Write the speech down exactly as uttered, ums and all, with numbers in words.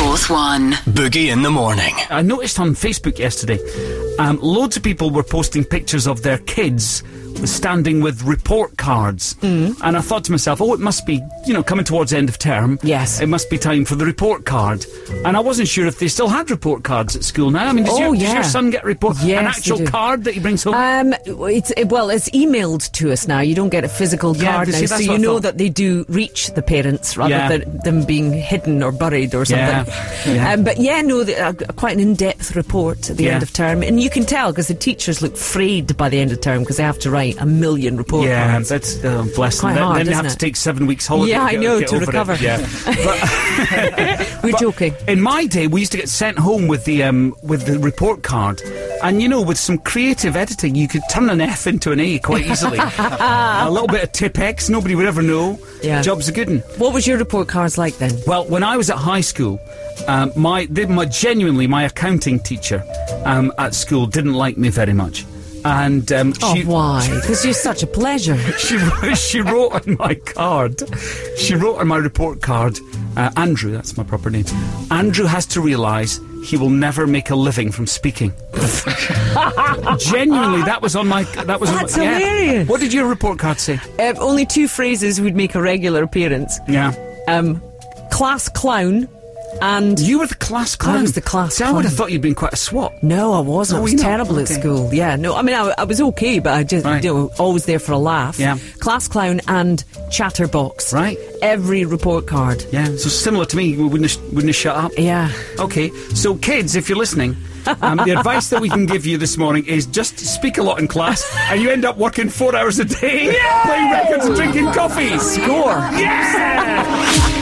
Fourth One. Boogie in the morning. I noticed on Facebook yesterday, um, loads of people were posting pictures of their kids standing with report cards. Mm. And I thought to myself, oh, it must be, you know, coming towards end of term. Yes. It must be time for the report card. And I wasn't sure if they still had report cards at school now. I mean, does, oh, your, yeah. does your son get a report? Yes, an actual card that he brings home? Um, it's it, Well, it's emailed to us now. You don't get a physical Yeah, card see, now. that's So what you I know thought. that they do reach the parents rather Yeah. than them being hidden or buried or something. Yeah, yeah. Um, but yeah, no, the, uh, quite an in-depth report at the Yeah. end of term. And you can tell because the teachers look frayed by the end of term because they have to write a million report Yeah, cards. that's uh, bless them. Quite Then, hard, then they isn't have it? to take seven weeks holiday. Yeah, to I get, know, get to over recover. It. Yeah, but, We're but joking. In my day, we used to get sent home with the um, with the report card, and you know, with some creative editing, you could turn an F into an A quite easily. A little bit of tip X, nobody would ever know. Yeah. Job's a good one. What was your report cards like then? Well, when I was at high school, um, my, they, my genuinely my accounting teacher um, at school didn't like me very much. And um, Oh, she, why? Because you're such a pleasure. she she wrote on my card, she wrote on my report card, uh, Andrew, that's my proper name, Andrew has to realise he will never make a living from speaking. Genuinely, that was on my... That was That's on my, yeah. hilarious. What did your report card say? Uh, only two phrases would make a regular appearance. Yeah. Um, class clown and... You were the class clown. I was the class See, I would have clown. thought you'd been quite a swot. No, I wasn't. Oh, I was were you not? terrible at Okay. school. Yeah, no, I mean, I, I was okay, but I just, Right. you know, always there for a laugh. Yeah. Class clown and chatterbox. Right. Every report card. Yeah, so similar to me, we wouldn't have, wouldn't have shut up. Yeah. Okay, so kids, if you're listening, um, the advice that we can give you this morning is just speak a lot in class, and you end up working four hours a day, playing records and drinking coffee. Score. Yeah!